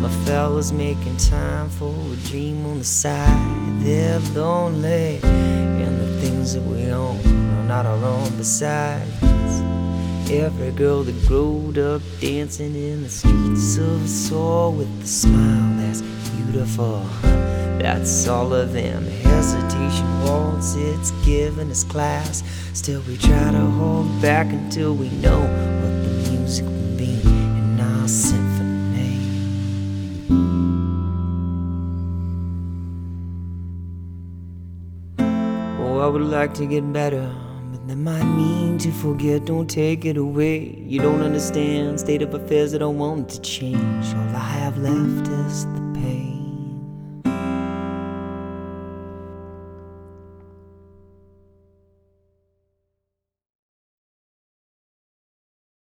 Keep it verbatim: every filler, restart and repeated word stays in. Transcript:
My fellas making time for a dream on the side. They're lonely, and the things that we own are not our own. Besides, every girl that growed up dancing in the streets of Seoul with a smile that's beautiful, that's all of them. Hesitation waltz, it's given us class. Still we try to hold back until we know what the music will be in our symphony. Oh, I would like to get better, but that might mean to forget. Don't take it away. You don't understand state of affairs. I don't want to change. All I have left is the pain.